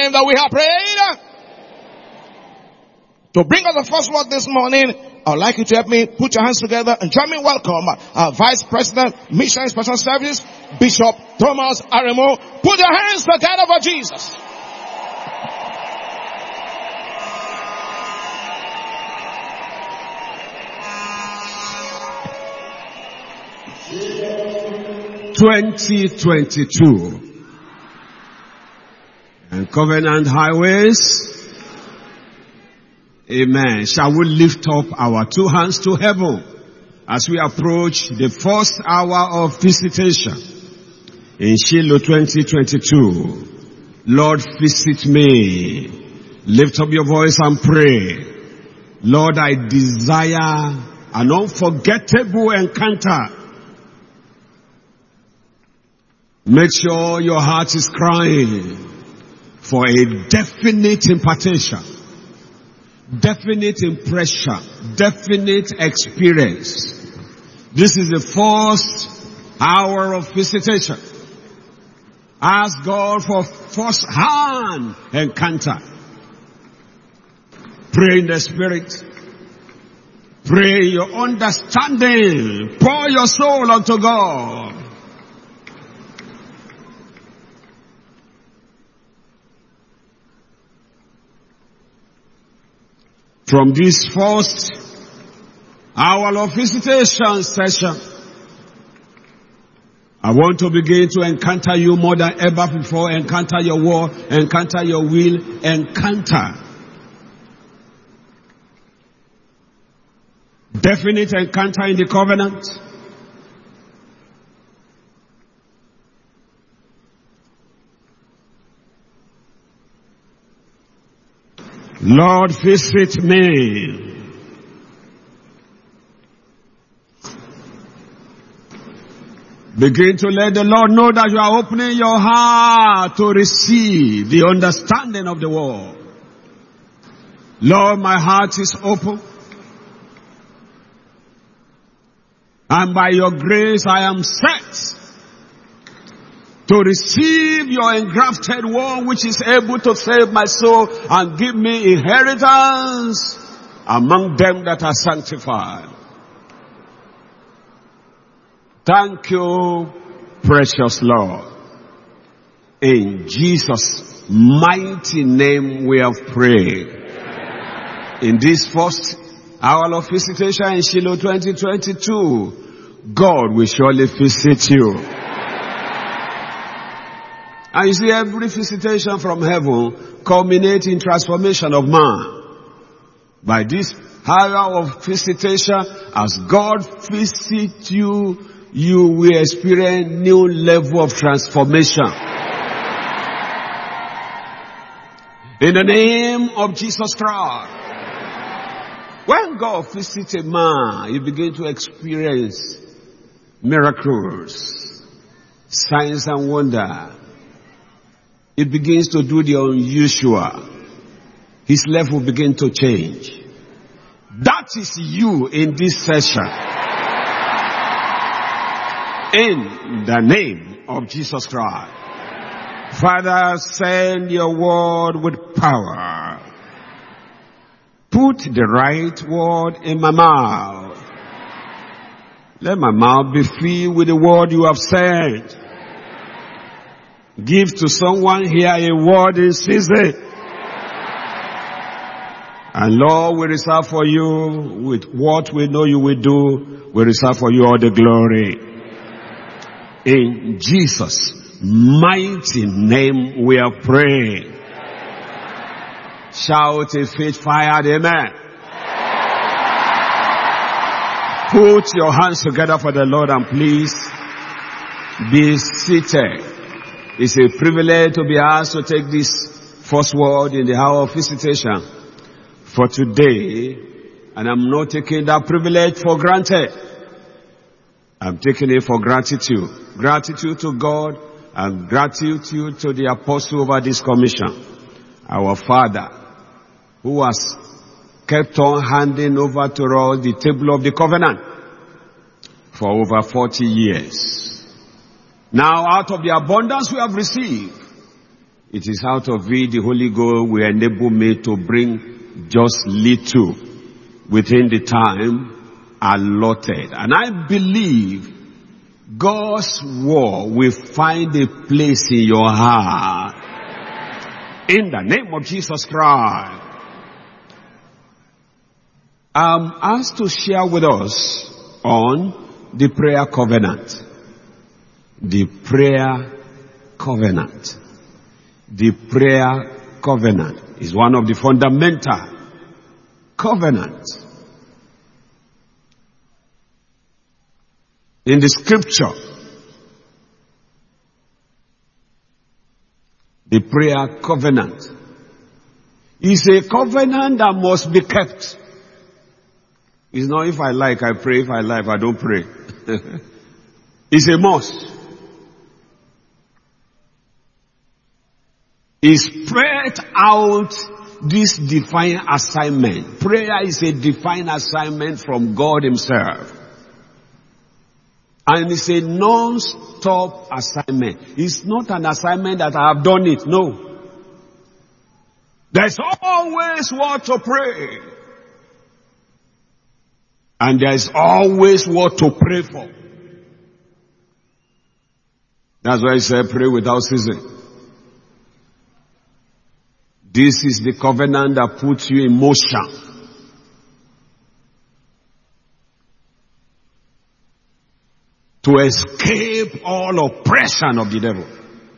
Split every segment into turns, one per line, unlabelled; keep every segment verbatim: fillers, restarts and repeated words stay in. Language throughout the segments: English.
name that we have prayed. To bring us the first word this morning, I would like you to help me put your hands together and join me welcome our Vice President, Mission Special Service, Bishop Thomas Aremo. Put your hands together for Jesus.
twenty twenty-two and Covenant Highways. Amen. Shall we lift up our two hands to heaven as we approach the first hour of visitation in Shiloh twenty twenty-two. Lord, visit me. Lift up your voice and pray. Lord, I desire an unforgettable encounter. Make sure your heart is crying for a definite impartation, definite impression, definite experience. This is the first hour of visitation. Ask God for first-hand encounter. Pray in the Spirit. Pray your understanding. Pour your soul unto God. From this first hour of visitation session, I want to begin to encounter you more than ever before. Encounter your word, encounter your will, encounter. Definite encounter in the covenant. Lord, visit me. Begin to let the Lord know that you are opening your heart to receive the understanding of the word. Lord, my heart is open. And by your grace I am set to receive your engrafted word, which is able to save my soul and give me inheritance among them that are sanctified. Thank you, precious Lord. In Jesus' mighty name we have prayed. In this first hour of visitation in Shiloh twenty twenty-two, God will surely visit you. And you see, every visitation from heaven culminates in transformation of man. By this hour of visitation, as God visits you, you will experience new level of transformation. In the name of Jesus Christ. When God visits a man, you begin to experience miracles, signs and wonder. It begins to do the unusual. His life will begin to change. That is you in this session. In the name of Jesus Christ. Father, send your word with power. Put the right word in my mouth. Let my mouth be filled with the word you have said. Give to someone here a word in season. And Lord, we reserve for you with what we know you will do. We reserve for you all the glory. In Jesus' mighty name we have prayed. Shout a faith fire, amen. Put your hands together for the Lord and please be seated. It's a privilege to be asked to take this first word in the hour of visitation for today, and I'm not taking that privilege for granted. I'm taking it for gratitude. Gratitude to God and gratitude to the apostle over this commission, our Father, who has kept on handing over to us the table of the covenant for over forty years. Now, out of the abundance we have received, It is out of it the Holy Ghost will enable me to bring just little within the time allotted. And I believe God's word will find a place in your heart. In the name of Jesus Christ. I'm asked to share with us on the prayer covenant. The prayer covenant. The prayer covenant is one of the fundamental covenants in the scripture. The prayer covenant is a covenant that must be kept. It's not if I like, I pray. If I like, I don't pray. It's a must. It's spread out this divine assignment. Prayer is a divine assignment from God Himself. And it's a non-stop assignment. It's not an assignment that I have done it. No. There's always what to pray. And there's always what to pray for. That's why I say pray without ceasing. This is the covenant that puts you in motion. To escape all oppression of the devil.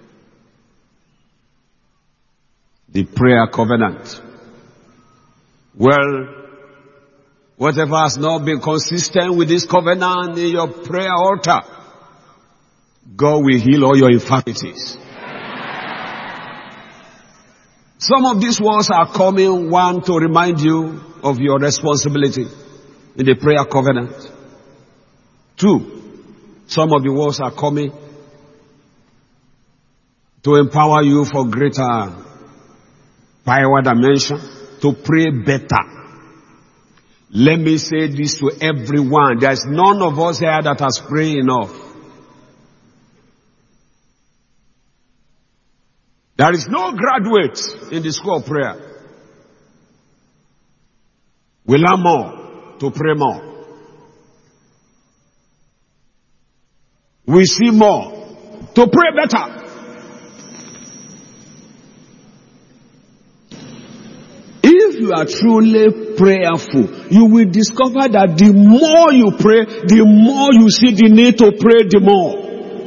The prayer covenant. Well, whatever has not been consistent with this covenant in your prayer altar, God will heal all your infirmities. Some of these words are coming, one, to remind you of your responsibility in the prayer covenant. Two, some of the words are coming to empower you for greater power dimension, to pray better. Let me say this to everyone. There is none of us here that has prayed enough. There is no graduate in the school of prayer. We learn more to pray more. We see more to pray better. If you are truly prayerful, you will discover that the more you pray, the more you see the need to pray the more.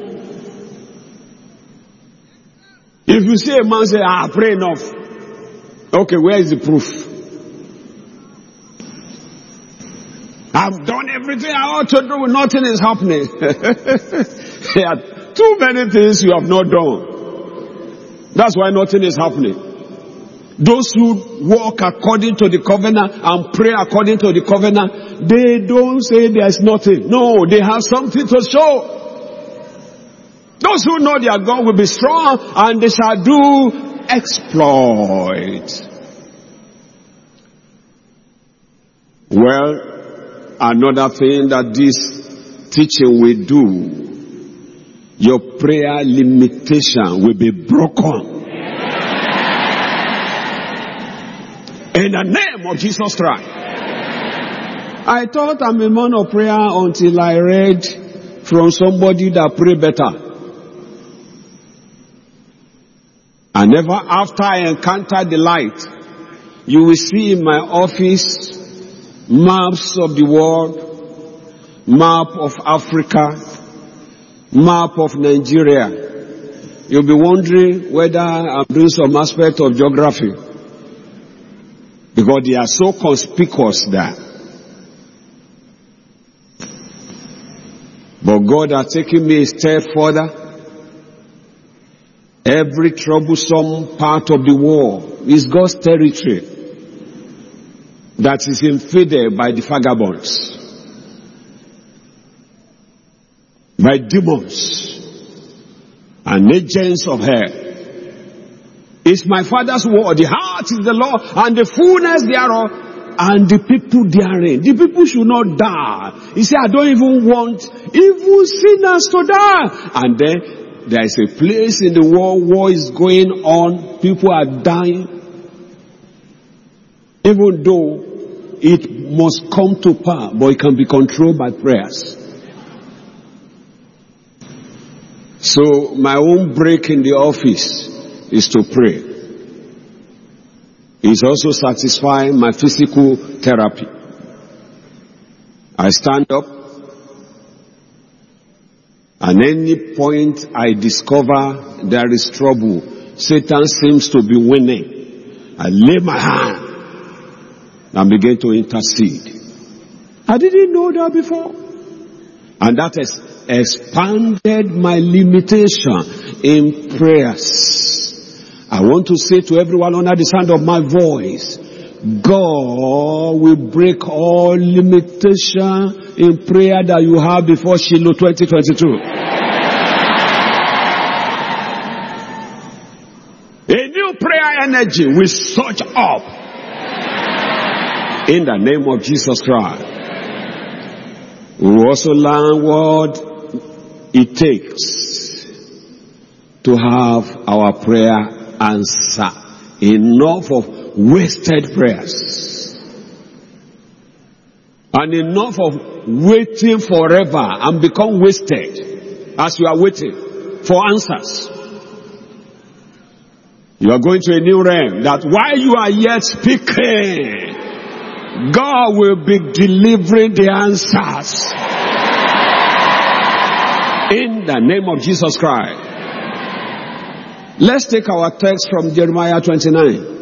If you see a man say, ah, pray enough. Okay, where is the proof? I've done everything I ought to do, nothing is happening. There are too many things you have not done. That's why nothing is happening. Those who walk according to the covenant and pray according to the covenant, they don't say there's nothing. No, they have something to show. Those who know their God will be strong and they shall do exploit. Well, another thing that this teaching will do, your prayer limitation will be broken. In the name of Jesus Christ. I thought I'm a man of prayer until I read from somebody that pray better. And ever after I encounter the light, you will see in my office maps of the world, map of Africa, map of Nigeria. You'll be wondering whether I'm doing some aspect of geography. Because they are so conspicuous there. But God has taken me a step further. Every troublesome part of the world is God's territory that is invaded by the vagabonds, by demons and agents of hell. It's my Father's word. The heart is the Lord and the fullness thereof and the people therein. The people should not die. He said, I don't even want evil sinners to die. And then there is a place in the world, war is going on, people are dying. Even though it must come to power, but it can be controlled by prayers. So my own break in the office is to pray. It's also satisfying my physical therapy. I stand up, and any point I discover there is trouble, Satan seems to be winning, I lay my hand and begin to intercede. I didn't know that before. And that has expanded my limitation in prayers. I want to say to everyone under the sound of my voice, God will break all limitation in prayer that you have before Shiloh twenty twenty-two. A new prayer energy will surge up in the name of Jesus Christ. We will also learn what it takes to have our prayer answer. Enough of wasted prayers. And enough of waiting forever and become wasted as you are waiting for answers. You are going to a new realm that while you are yet speaking, God will be delivering the answers. In the name of Jesus Christ. Let's take our text from Jeremiah twenty-nine.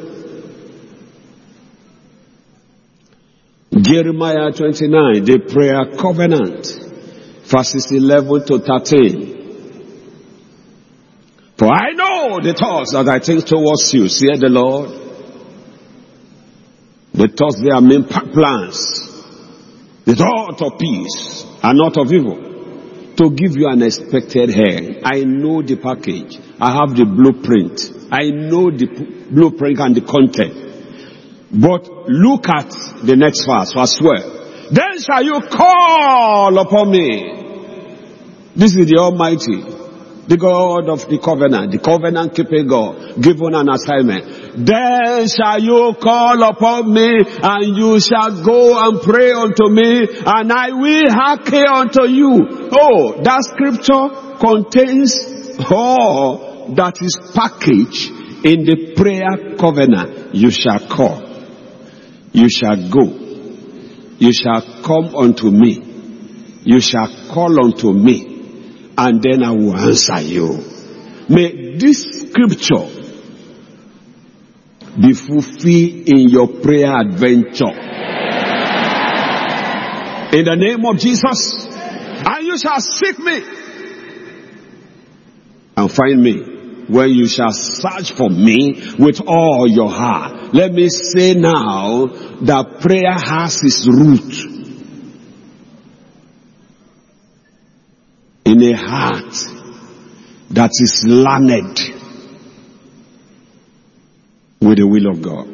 Jeremiah twenty-nine, the prayer covenant, verses eleven to thirteen. For I know the thoughts that I think towards you, saith the Lord. The thoughts they are main plans. The thought of peace and not of evil. To give you an expected end. I know the package. I have the blueprint. I know the p- blueprint and the content. But look at the next verse, verse twelve. Then shall you call upon me. This is the Almighty, the God of the covenant, the covenant keeping God, given an assignment. Then shall you call upon me, and you shall go and pray unto me, and I will hearken unto you. Oh, that scripture contains all that is packaged in the prayer covenant. You shall call. You shall go. You shall come unto me. You shall call unto me, and then I will answer you. May this scripture be fulfilled in your prayer adventure. In the name of Jesus. And you shall seek me and find me when you shall search for me with all your heart. Let me say now that prayer has its root in a heart that is learned with the will of God.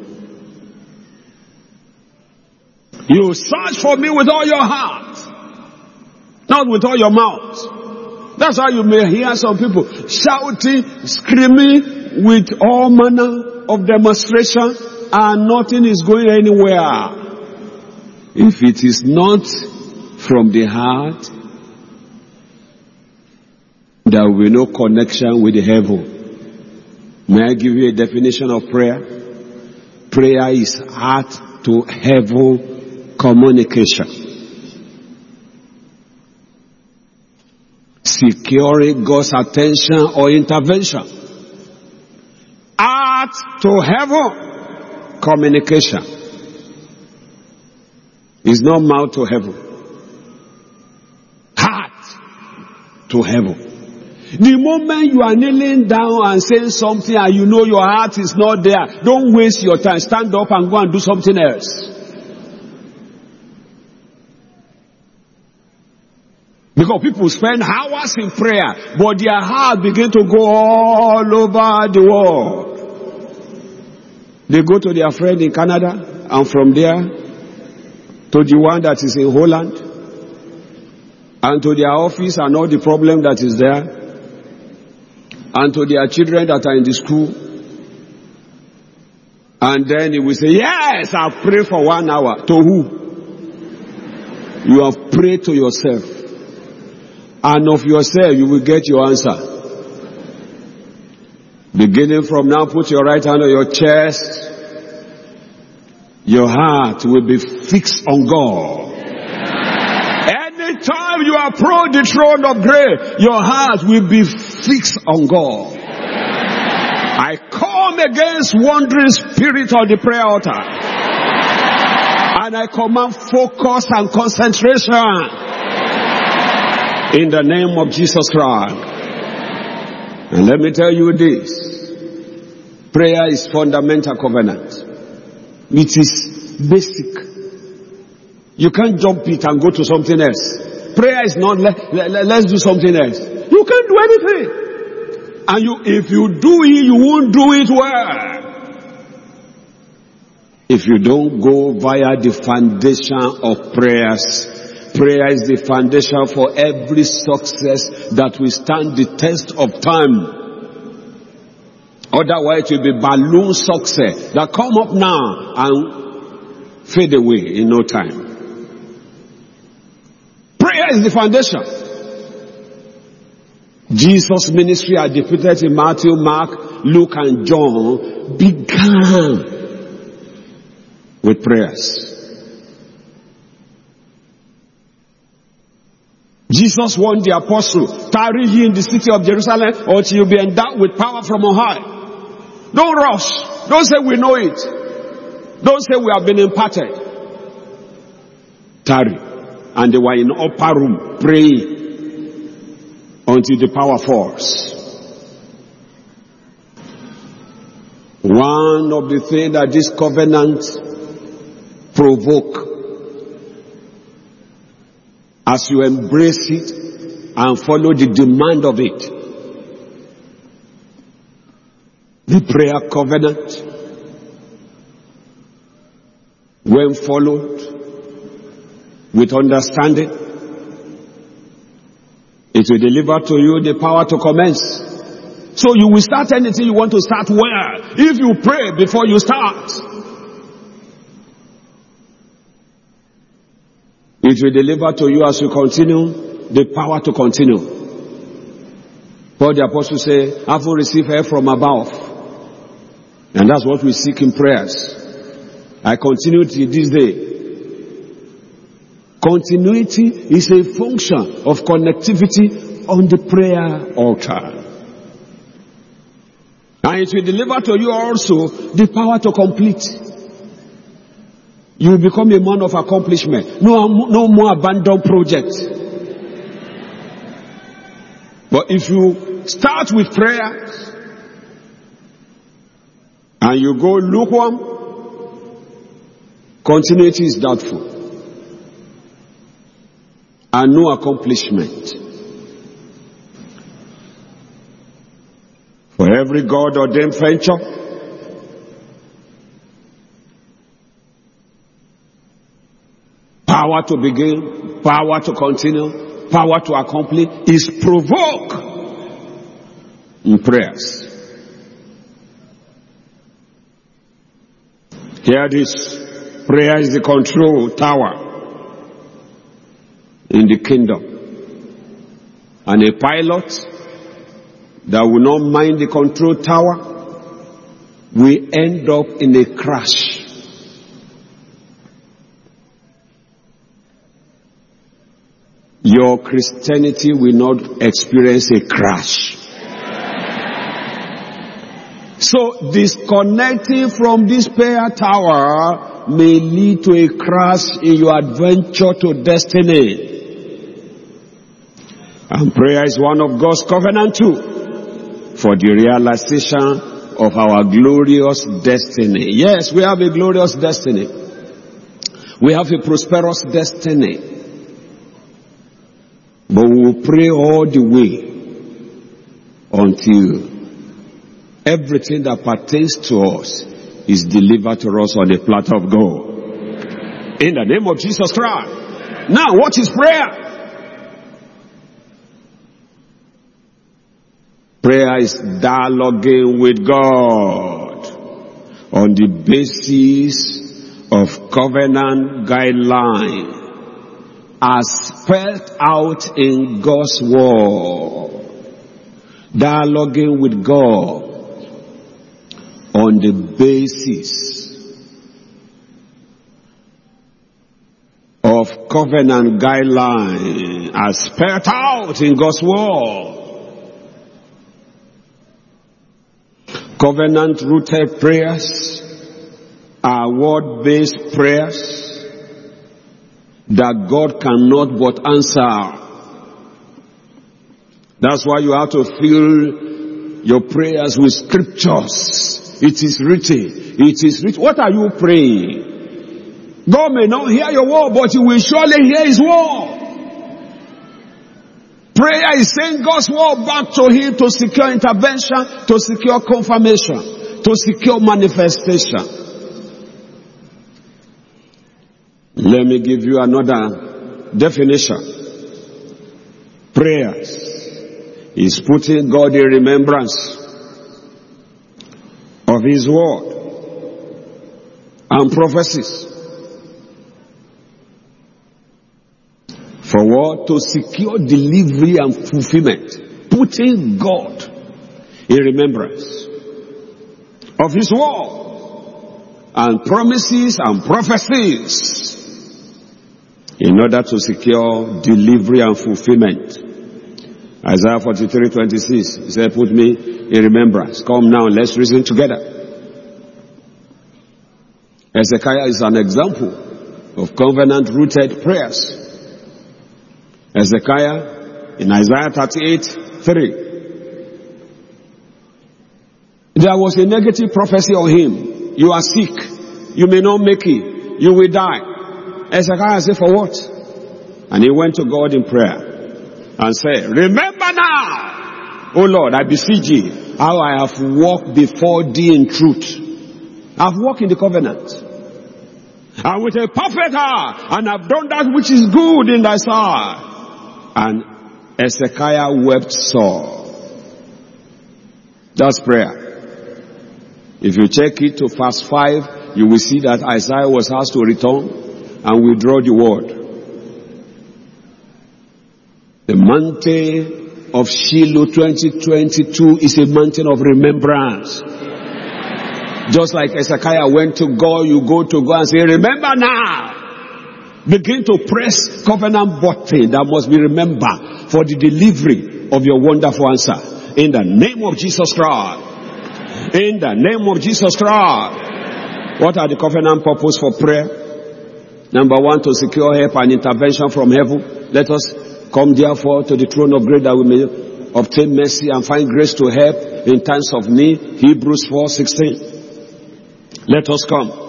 You search for me with all your heart, not with all your mouth. That's how you may hear some people shouting, screaming with all manner of demonstration, and nothing is going anywhere. If it is not from the heart, there will be no connection with the heaven. May I give you a definition of prayer? Prayer is heart to heaven communication. Securing God's attention or intervention. Heart to heaven communication. It's not mouth to heaven. Heart to heaven. The moment you are kneeling down and saying something and you know your heart is not there, don't waste your time. Stand up and go and do something else. Because people spend hours in prayer, but their heart begin to go all over the world. They go to their friend in Canada, and from there to the one that is in Holland, and to their office and all the problem that is there. and to their children that are in the school. And then he will say, yes, I've prayed for one hour. To who? You have prayed to yourself. And of yourself, you will get your answer. Beginning from now, put your right hand on your chest. Your heart will be fixed on God. Anytime you approach the throne of grace, your heart will be fixed on God. I come against wandering spirit on the prayer altar. And I command focus and concentration in the name of Jesus Christ. And let me tell you this. Prayer is fundamental covenant. It is basic. You can't jump it and go to something else. Prayer is not, let, let, let's do something else. You can't do anything. And you, if you do it, you won't do it well. If you don't go via the foundation of prayers, prayer is the foundation for every success that will stand the test of time. Otherwise, it will be balloon success that come up now and fade away in no time. Prayer is the foundation. Jesus' ministry, as depicted in Matthew, Mark, Luke, and John, began with prayers. Jesus warned the apostle, tarry ye in the city of Jerusalem until you be endowed with power from on high. Don't rush. Don't say we know it. Don't say we have been imparted. Tarry. And they were in upper room praying until the power falls. One of the things that this covenant provoke, as you embrace it and follow the demand of it, the prayer covenant, when followed with understanding, it will deliver to you the power to commence. So you will start anything you want to start well, if you pray before you start. It will deliver to you as you continue the power to continue. Paul the apostle said, having received help from above. And that's what we seek in prayers. I continue to this day. Continuity is a function of connectivity on the prayer altar. And it will deliver to you also the power to complete. You will become a man of accomplishment. No, no more abandoned projects. But if you start with prayer and you go lukewarm, continuity is doubtful. And no accomplishment. For every God-ordained venture, power to begin, power to continue, power to accomplish is provoked in prayers. Hear this. Prayer is the control tower in the kingdom. And a pilot that will not mind the control tower will end up in a crash. Your Christianity will not experience a crash. So disconnecting from this prayer tower may lead to a crash in your adventure to destiny. And prayer is one of God's covenant too, for the realization of our glorious destiny. Yes, we have a glorious destiny. We have a prosperous destiny. But we will pray all the way until everything that pertains to us is delivered to us on a platter of gold. In the name of Jesus Christ. Now, what is prayer? Prayer is dialoguing with God on the basis of covenant guideline as spelled out in God's word. Dialoguing with God on the basis of covenant guideline as spelled out in God's word. Covenant rooted prayers are word-based prayers that God cannot but answer. That's why you have to fill your prayers with scriptures. It is written. It is written. What are you praying? God may not hear your word, but He will surely hear His word. Prayer is saying God's word back to Him to secure intervention, to secure confirmation, to secure manifestation. Let me give you another definition. Prayers is putting God in remembrance of His word and prophecies. For what? To secure delivery and fulfillment. Putting God in remembrance of His word and promises and prophecies in order to secure delivery and fulfillment. Isaiah forty-three twenty-six, He said, put me in remembrance. Come now, let's reason together. Hezekiah is an example of covenant-rooted prayers. Hezekiah, in Isaiah thirty-eight three, there was a negative prophecy on him. You are sick. You may not make it. You will die. Hezekiah said, for what? And he went to God in prayer and said, remember now, O Lord, I beseech thee, how I have walked before thee in truth. I have walked in the covenant, and with a perfect heart, and have done that which is good in thy sight. And Hezekiah wept sore. That's prayer. If you check it to verse five, you will see that Isaiah was asked to return and withdraw the word. The mountain of Shiloh twenty twenty-two is a mountain of remembrance. Just like Hezekiah went to God, you go to God and say, remember now. Begin to press covenant button that must be remembered for the delivery of your wonderful answer. In the name of Jesus Christ. In the name of Jesus Christ. What are the covenant purposes for prayer? Number one, to secure help and intervention from heaven. Let us come therefore to the throne of grace that we may obtain mercy and find grace to help in times of need. Hebrews four sixteen. Let us come.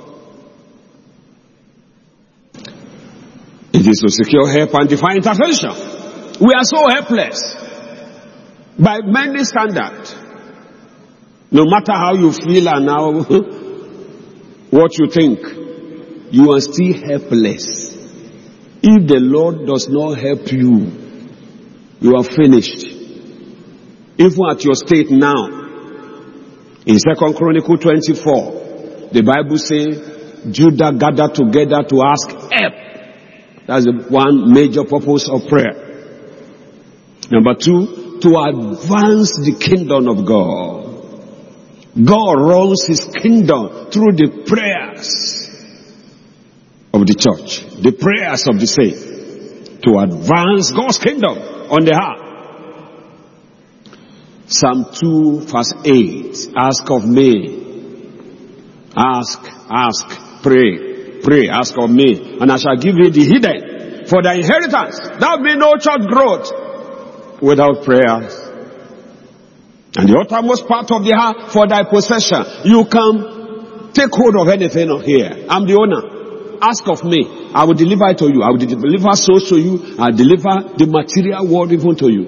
It is to secure help and divine intervention. We are so helpless by many standards. No matter how you feel and how what you think, you are still helpless. If the Lord does not help you, you are finished. Even at your state now, in Second Chronicles twenty-four, the Bible says Judah gathered together to ask help. That's the one major purpose of prayer. Number two, to advance the kingdom of God. God runs His kingdom through the prayers of the church, the prayers of the saints, to advance God's kingdom on the heart. Psalm two verse eight, ask of me, ask, ask, pray. Pray, ask of me, and I shall give you the hidden for thy inheritance. There will be no church growth without prayers. And the uttermost part of the heart for thy possession. You can take hold of anything here. I'm the owner. Ask of me. I will deliver it to you. I will deliver souls to you. I will deliver the material world even to you.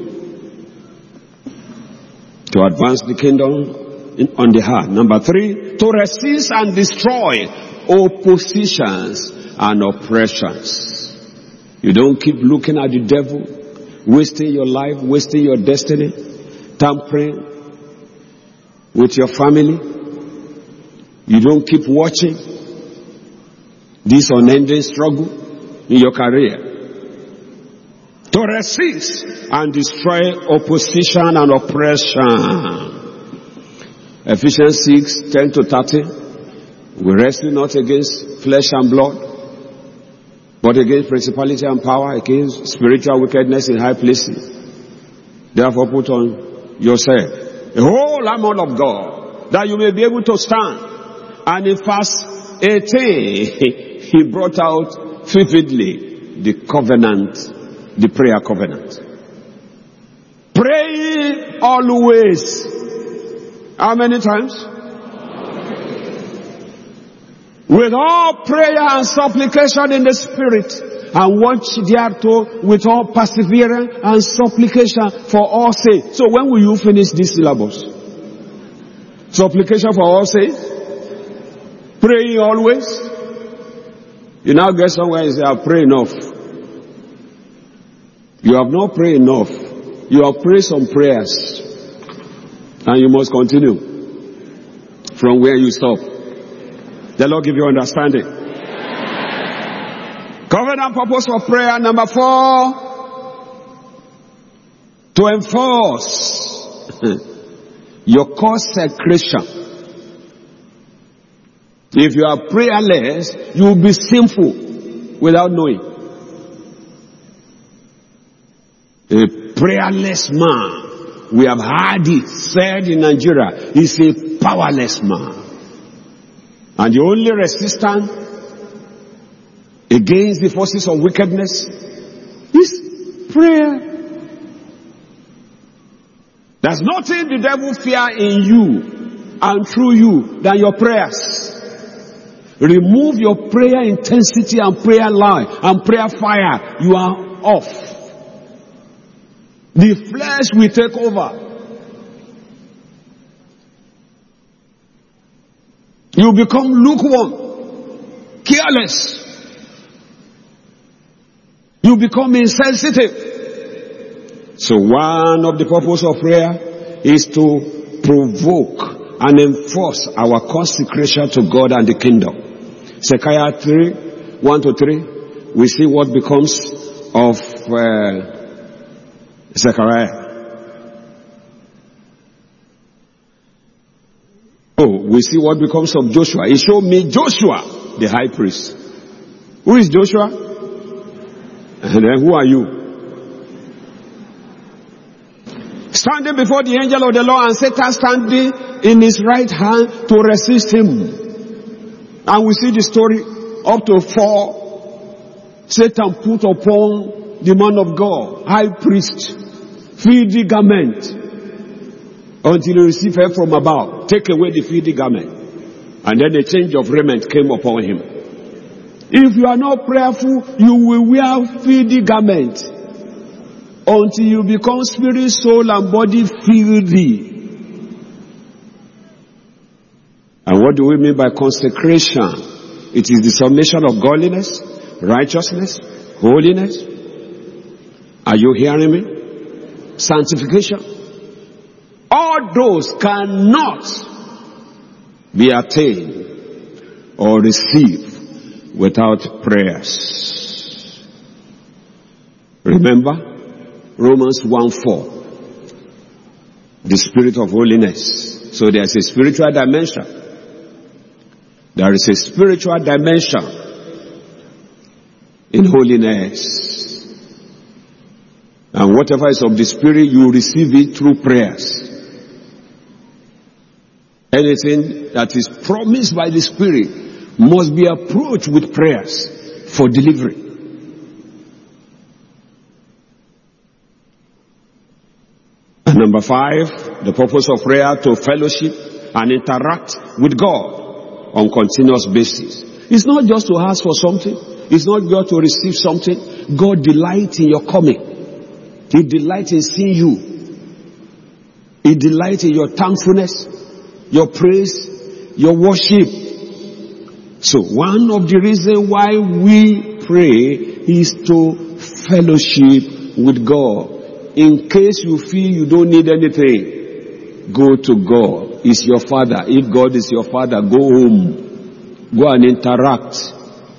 To advance the kingdom in, on the heart. Number three, to resist and destroy oppositions and oppressions. You don't keep looking at the devil, wasting your life, wasting your destiny. tampering with your family. You don't keep watching this unending struggle in your career. To resist and destroy opposition and oppression. Ephesians six, ten to thirty. We wrestle not against flesh and blood, but against principality and power, against spiritual wickedness in high places. Therefore put on yourself the whole armor of God, that you may be able to stand. And in verse eighteen, he brought out vividly the covenant, the prayer covenant. Pray always. How many times? With all prayer and supplication in the Spirit, and watch thereto with all perseverance and supplication for all saints. So when will you finish this syllabus? Supplication for all saints? Praying always? You now get somewhere and say, I pray enough. You have not prayed enough. You have prayed some prayers. And you must continue from where you stop. The Lord give you understanding. Covenant purpose for prayer. Number four, to enforce your consecration. If you are prayerless, you will be sinful without knowing. A prayerless man, we have heard it said in Nigeria, is a powerless man. And the only resistance against the forces of wickedness is prayer. There's nothing the devil fear in you and through you than your prayers. Remove your prayer intensity and prayer life and prayer fire. You are off. The flesh will take over. You become lukewarm, careless. You become insensitive. So one of the purposes of prayer is to provoke and enforce our consecration to God and the kingdom. Zechariah three, one to three, we see what becomes of uh, Zechariah. Oh, we see what becomes of Joshua. He showed me Joshua, the high priest. Who is Joshua? And then who are you? Standing before the angel of the Lord, and Satan standing in his right hand to resist him. And we see the story up to four. Satan put upon the man of God, high priest, filthy garment, until he received help from above. Take away the filthy garment. And then a change of raiment came upon him. If you are not prayerful, you will wear filthy garment until you become spirit, soul, and body filthy. And what do we mean by consecration? It is the summation of godliness, righteousness, holiness. Are you hearing me? Sanctification. All those cannot be attained or received without prayers. Remember Romans one four. The spirit of holiness. So there is a spiritual dimension. There is a spiritual dimension in holiness. And whatever is of the Spirit, you receive it through prayers. Anything that is promised by the Spirit must be approached with prayers for delivery. And number five, the purpose of prayer to fellowship and interact with God on continuous basis. It's not just to ask for something. It's not just to receive something. God delights in your coming. He delights in seeing you. He delights in your thankfulness, your praise, your worship. So one of the reasons why we pray is to fellowship with God In case you feel you don't need anything, go to God. He's your Father. If God is your Father, go home. Go and interact.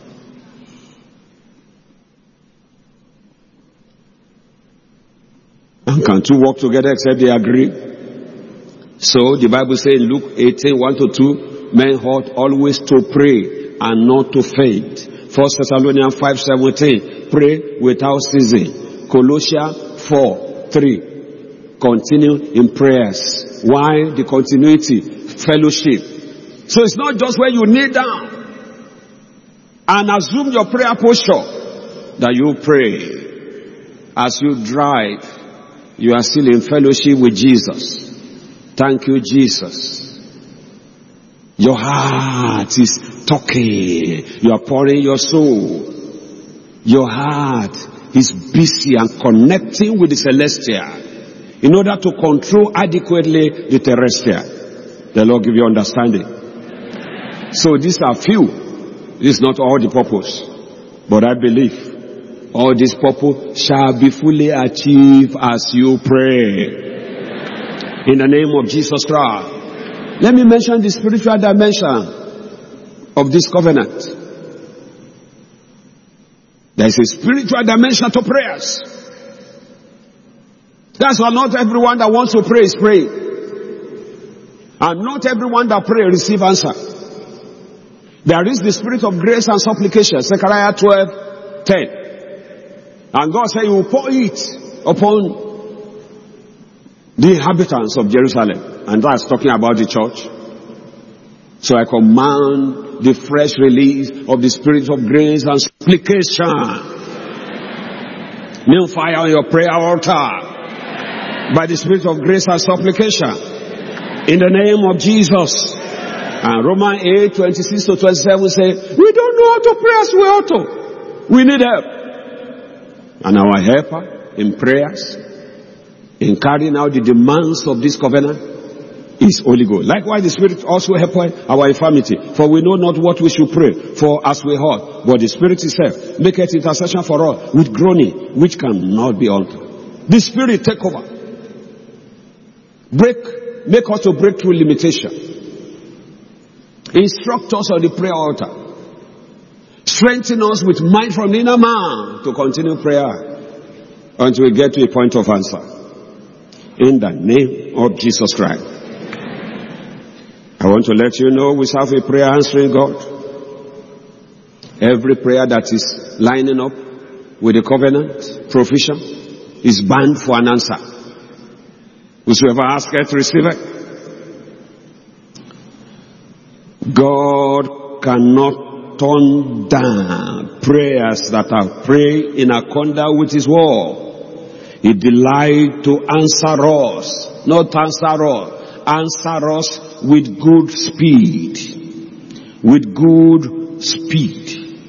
And can two walk together except they agree? So the Bible says in Luke eighteen, one to two, men ought always to pray and not to faint. First Thessalonians five seventeen, pray without ceasing. Colossians four three, continue in prayers. Why? The continuity, fellowship. So it's not just when you kneel down and assume your prayer posture that you pray. As you drive, you are still in fellowship with Jesus. Thank you, Jesus. Your heart is talking. You are pouring your soul. Your heart is busy and connecting with the celestial in order to control adequately the terrestrial. The Lord give you understanding. So these are few. This is not all the purpose. But I believe all this purpose shall be fully achieved as you pray. In the name of Jesus Christ. Let me mention the spiritual dimension of this covenant. There is a spiritual dimension to prayers. That's why not everyone that wants to pray is praying. And not everyone that pray receive answer. There is the spirit of grace and supplication. Zechariah twelve ten. And God said, He will pour it upon the inhabitants of Jerusalem. And that's talking about the church. So I command the fresh release of the spirit of grace and supplication. New fire on your prayer altar. By the spirit of grace and supplication. In the name of Jesus. And Romans eight, twenty-six to twenty-seven say, we don't know how to pray as we ought to. We need help. And our helper in prayers, in carrying out the demands of this covenant, is Holy Ghost. Likewise, the Spirit also help our infirmity. For we know not what we should pray for as we ought. But the Spirit itself maketh intercession for us with groaning, which cannot be altered. The Spirit take over. Break, make us to break through limitation. Instruct us on the prayer altar. Strengthen us with might from the inner man to continue prayer until we get to a point of answer. In the name of Jesus Christ. I want to let you know we serve a prayer answering God. Every prayer that is lining up with the covenant provision is bound for an answer. Whosoever asketh, receiveth. God cannot turn down prayers that are prayed in accordance with His word. He delights to answer us, not answer us, answer us with good speed. With good speed.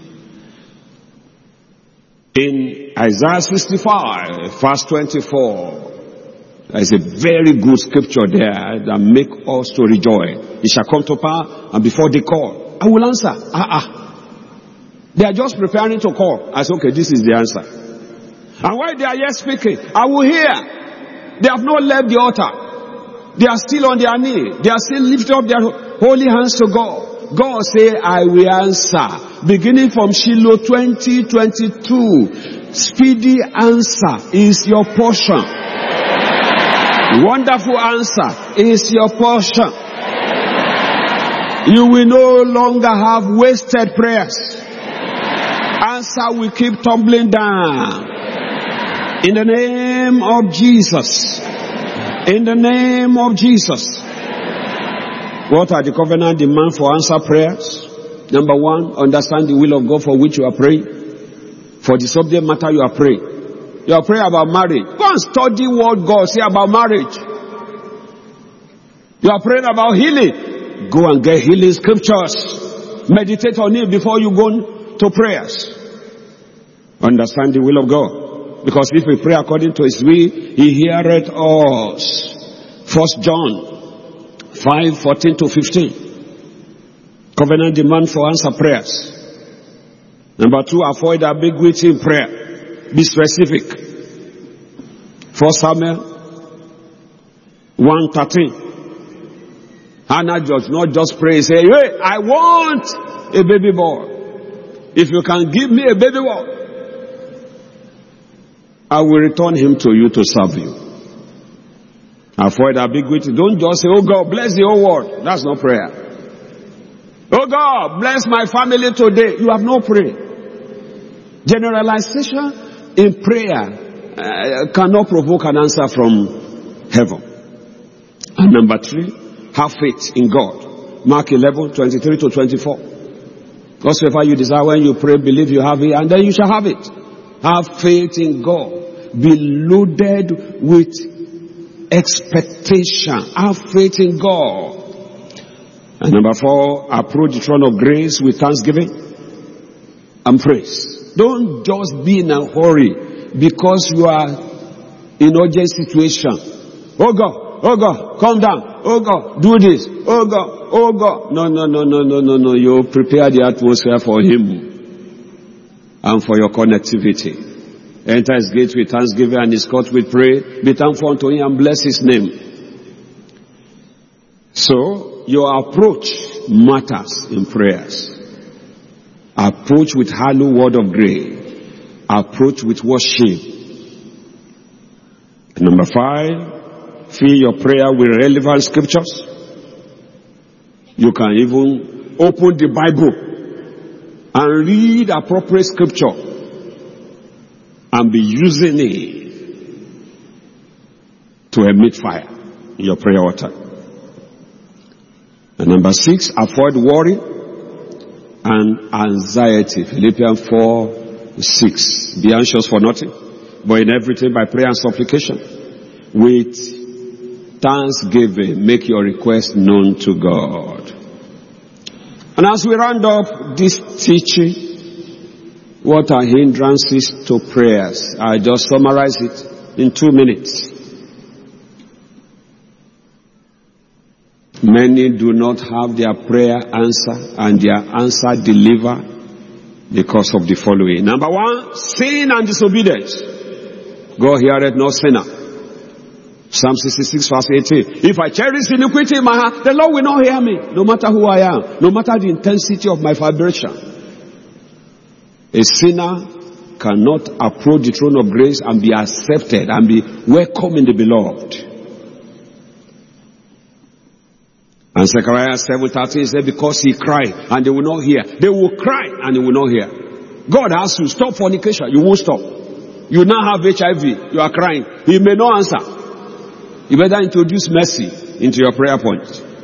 In Isaiah sixty-five, verse twenty-four, there is a very good scripture there that makes us to rejoice. It shall come to pass, and before they call, I will answer. Ah, ah. They are just preparing to call. I said, okay, this is the answer. And while they are yet speaking, I will hear. They have not left the altar. They are still on their knee. They are still lifting up their holy hands to God. God say, I will answer. Beginning from Shiloh twenty twenty-two, speedy answer is your portion. Wonderful answer is your portion. You will no longer have wasted prayers. Answer will keep tumbling down. In the name of Jesus. In the name of Jesus. What are the covenant demands for answer prayers? Number one, understand the will of God for which you are praying. For the subject matter you are praying. You are praying about marriage. Go and study what God say about marriage. You are praying about healing. Go and get healing scriptures. Meditate on it before you go to prayers. Understand the will of God. Because if we pray according to His will, He heareth us. First John five, fourteen to fifteen. Covenant demand for answer prayers. Number two, avoid ambiguity in prayer. Be specific. First Samuel one thirteen. Hannah does not just pray, say, hey, I want a baby boy. If you can give me a baby boy, I will return him to you to serve you. Avoid ambiguity. Don't just say, oh God, bless the whole world. That's not prayer. Oh God, bless my family today. You have no prayer. Generalization in prayer uh, cannot provoke an answer from heaven. And number three, have faith in God. Mark eleven, twenty-three to twenty-four. Whatsoever you desire when you pray, believe you have it, and then you shall have it. Have faith in God. Be loaded with expectation. Have faith in God. And number four, approach the throne of grace with thanksgiving and praise. Don't just be in a hurry because you are in urgent situation. Oh God, oh God, calm down. Oh God, do this. Oh God, oh God. No, no, no, no, no, no, no. You prepare the atmosphere for Him and for your connectivity. Enter His gate with thanksgiving and His court with prayer. Be thankful unto Him and bless His name. So, your approach matters in prayers. Approach with hallowed word of grace. Approach with worship. Number five, fill your prayer with relevant scriptures. You can even open the Bible and read appropriate scripture and be using it to emit fire in your prayer altar. And number six, avoid worry and anxiety. Philippians four, six. Be anxious for nothing, but in everything by prayer and supplication, with thanksgiving, make your request known to God. And as we round up this teaching, what are hindrances to prayers? I just summarize it in two minutes. Many do not have their prayer answer and their answer delivered because of the following. Number one, sin and disobedience. God heareth no sinner. Psalm sixty-six verse eighteen. If I cherish iniquity in my heart, the Lord will not hear me, no matter who I am, no matter the intensity of my vibration. A sinner cannot approach the throne of grace and be accepted and be welcome in the beloved. And Zechariah seven thirteen said, because he cried and they will not hear. They will cry and they will not hear. God has to stop fornication. You won't stop. You now have H I V. You are crying. He may not answer. You better introduce mercy into your prayer point.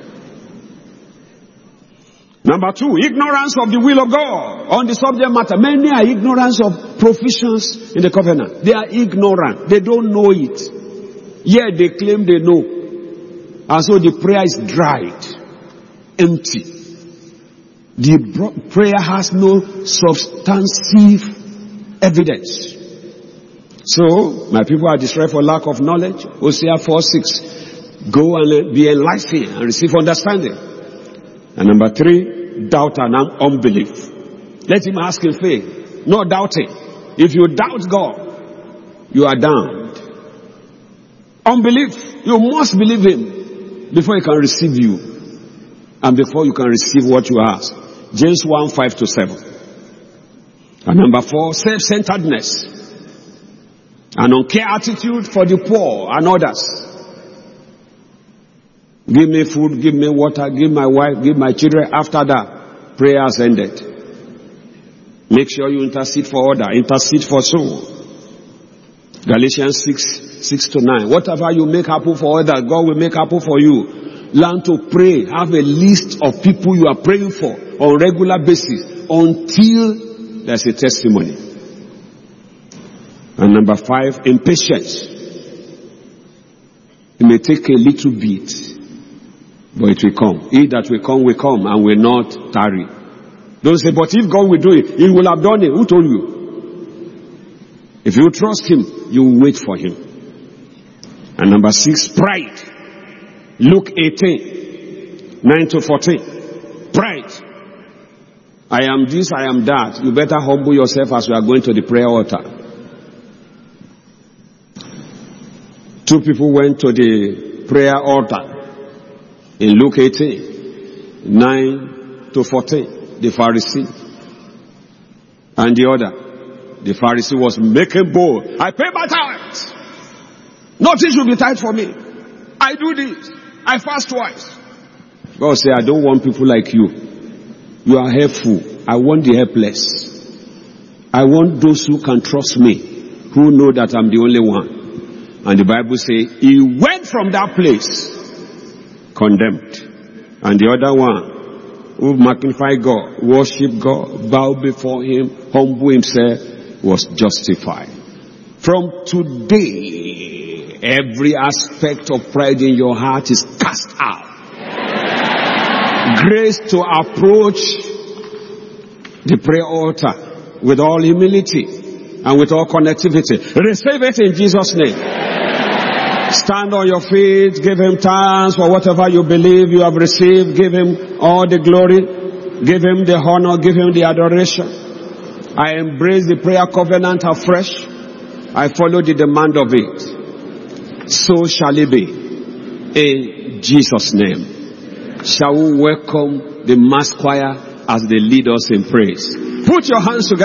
Number two, ignorance of the will of God on the subject matter. Many are ignorant of provisions in the covenant. They are ignorant. They don't know it. Yet they claim they know. And so the prayer is dried, empty. The prayer has no substantive evidence. So, my people are destroyed for lack of knowledge. Hosea four six. Go and be enlightened and receive understanding. And number three, doubt and unbelief. Let him ask in faith, not doubting. If you doubt God, you are damned. Unbelief, you must believe Him before He can receive you and before you can receive what you ask. James one five to seven. And number four, self-centeredness. An uncare attitude for the poor and others. Give me food, give me water, give my wife, give my children. After that, prayer has ended. Make sure you intercede for others, intercede for soul. Galatians six, six to nine. Whatever you make happen for others, God will make happen for you. Learn to pray. Have a list of people you are praying for on a regular basis until there's a testimony. And number five, impatience. It may take a little bit, but it will come. He that will come will come and will not tarry. Don't say, but if God will do it, He will have done it. Who told you? If you trust Him, you will wait for Him. And number six, pride. Luke eighteen, nine to fourteen. Pride. I am this, I am that. You better humble yourself as we are going to the prayer altar. Two people went to the prayer altar in Luke eighteen, nine to fourteen. The Pharisee and the other. The Pharisee was making bold. I pay my tithes. Nothing should be tight for me. I do this. I fast twice. God said, I don't want people like you. You are helpful. I want the helpless. I want those who can trust me, who know that I'm the only one. And the Bible says, he went from that place condemned. And the other one, who magnified God, worship God, bow before him, humble himself, was justified. From today, every aspect of pride in your heart is cast out. Grace to approach the prayer altar with all humility and with all connectivity. Receive it in Jesus' name. Stand on your feet. Give him thanks for whatever you believe you have received. Give him all the glory. Give him the honor. Give him the adoration. I embrace the prayer covenant afresh. I follow the demand of it. So shall it be. In Jesus' name. Shall we welcome the mass choir as they lead us in praise? Put your hands together.